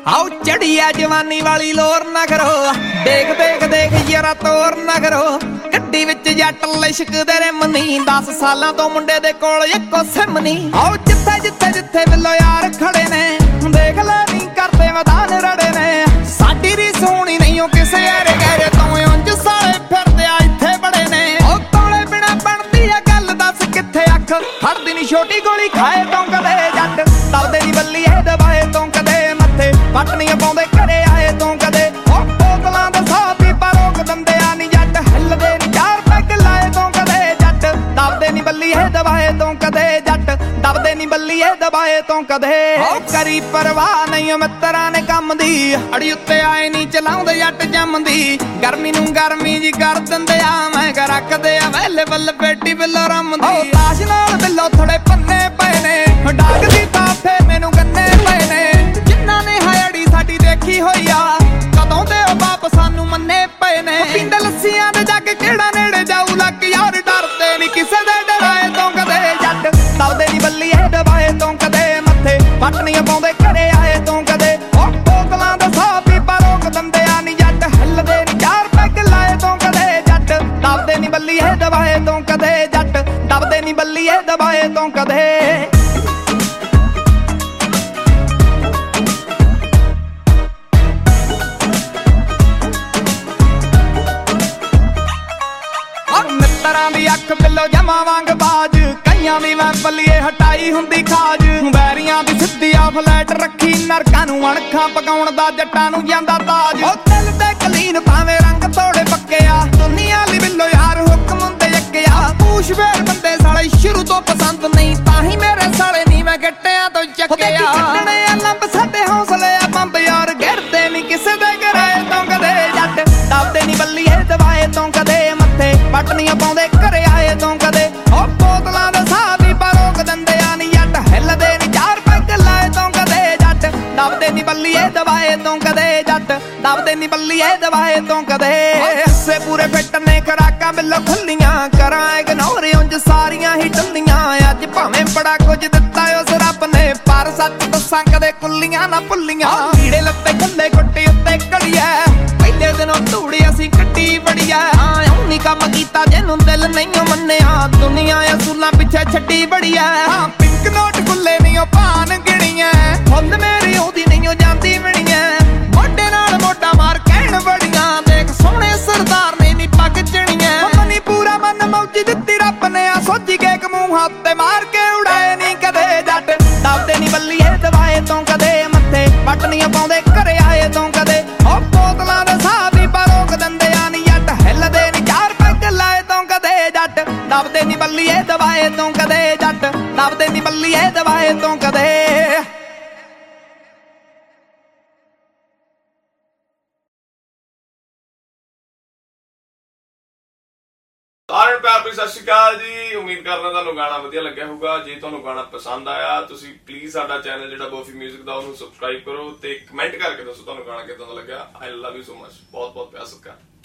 आओ चढ़ी है जवानी वाली लोर ना करो, देख देख देख यारा तोर ना करो। गड्डी विच जट लिशकदे रिमनी, 10 सालां तो मुंडे दे कोल इक्को सिमनी। आओ जिथे जिथे जिथे बिल्लो यार खड़े ने, देख ले नी करदे मैदान रड़े ने। साडी री सोहनी नहीं ओ किसे यारे गहरे तो उंज साले फिरदे आ इत्थे बड़े ने। ओ तोले बिना बनदी है गल, दस कित्थे अख फड़दी नी छोटी गोली खाए तो कदे जट। दबदे नी बल्ली है दबाए तो कदे मत्थे पट नहीं पाउंदे घरे आए तो कदे। ओ बोतलां दा साह पीपा रोक दंदे आ नी जट, हिलदे नी 4 पैग लाए तो कदे जट। दबदे नी बल्ली है दबाए तो कदे जट, दबदे नी बल्ली है दबाए तो कदे। ओ करी परवाह नहीं मित्तरां ने कम दी, अड़ी उत्ते आए नी चलाउंदे जट जमदी। गर्मी नूं गर्मी जी कर दिंदे आ, मैं कर रखदे आ वेले बल बेटी बिल्लो रमदी। ओ लाश नाल बिल्लो थोड़े पन्ने पए ने, डाक दी पाफे मैनू गन्ने पए ने। जिन्हां ने हायड़ी साडी देखी होई आ, कदों दे ओ बाप सानू मन्ने पए ने। पिंड लस्सियां दे जग केड़ा नेड़े जाऊ लग यार, डरदे नी किसे दे डराए तो कदे जट। दबदे नी बल्ली है दबाए तो कदे मत्थे पट नहीं पाउंदे घरे आए तो कदे। ओ बोतलां दा साह पीपा रोक दंदे आ नी जट, हिलदे नी 4 पैग लाए तो कदे जट। दबदे नी बल्ली है दबाए तो कदे जट, दबदे नी बल्ली है दबाए तो कदे। मित्तरां दी अख बिल्लो जमा वांग बाज, कईयां दी मैं बल्लीए हटाई हुंदी खाज। बैरियां दी सिद्धी आ फ्लैट रखी, नरकां नूं अणखां पकाउण दा जट्टां नूं जांदा ताज। ओ दिल ते कलीन भावें रंग थोड़े पक्के आ, दुनिया ली बिल्लो यार हुक्म हुंदे अग्गे आ। पूछ वेर बंदे साले शुरू तो पसंद नहीं, ताही मेरे साले नी मैं गट्टियां तो चक्के आ। छड्डणे आ लंब साडे हौसले आ बंब यार, गिरदे नी किसे दे घरे तो कदे जट। दबदे नी बल्ली है दबाए तो कदे मत्थे पट नहीं पाउंदे घरे आए तो कदे। ओ बोतलां दे साह भी रोक दंदे आ नी जट, हिलदे नी 4 पैग लाए तो कदे जट। दबदे नी बल्ली है दबाए तो कदे जट, दबदे नी बल्ली है दबाए तो कदे। हिस्से पूरे फिट ने खराकां बिल्लो खुल्लियां, करां इग्नोर उंज सारियां ही टल्लियां। अज भावें बड़ा कुछ दित्ता उस रब ने, पर सच दस्सां कदे कुल्लियां ना भुल्लियां। कीड़े लत्ते खल्ले गुट्टी उत्ते घड़िया, पहले दिनों धूड़ी असीं कट्टी बड़िया। उन्हीं कम कीता जिन्नू दिल नहीं मन्निया, दुनिया असूलां पिछे छड्डी बड़िया। पिंक नोट खुले नहीं भान गिणिया, फुल मेरी ओदी नहीं जांदी मिणिया। मोढे नाल मोढा मार कहण बड़िया, देख सोहणे सरदार ने नी पग चणिया। मनी पूरा मन मौजी दित्ती रब ने, आ सोची के एक मूंह हत्ते मार के उड़ाए नी कदे जट। दबदे नी बल्ली है दबाए तो कदे मत्थे पट नहीं पाउंदे घरे आए तो कदे। ओ बोतलां दे साह भी रोक दंदे आ नी जट, हिलदे नी 4 पैग लाए तो कदे जट। दबदे नी बल्ली है दबाए तो कदे जट, दबदे नी बल्ली है दबाए तो कदे। ਸਾਰਿਆਂ ਪਿਆਰ ਭਰੀ ਸਤਿ ਸ਼੍ਰੀ ਅਕਾਲ ਜੀ। ਉਮੀਦ ਕਰਦਾ ਤੁਹਾਨੂੰ ਗਾਣਾ ਵਧੀਆ ਲੱਗਿਆ ਹੋਊਗਾ। ਜੇ ਤੁਹਾਨੂੰ ਗਾਣਾ ਪਸੰਦ ਆਇਆ, ਤੁਸੀਂ ਪਲੀਜ਼ ਸਾਡਾ ਚੈਨਲ ਜਿਹੜਾ ਬੋਫੀ ਮਿਊਜ਼ਿਕ ਦਾ ਉਹਨੂੰ ਸਬਸਕ੍ਰਾਈਬ ਕਰੋ ਤੇ ਕਮੈਂਟ ਕਰਕੇ ਦੱਸੋ ਤੁਹਾਨੂੰ ਗਾਣਾ ਕਿਦਾਂ ਦਾ ਲੱਗਿਆ। I love you so much. ਬਹੁਤ ਬਹੁਤ ਪਿਆਰ ਸਤਿਕਾਰ।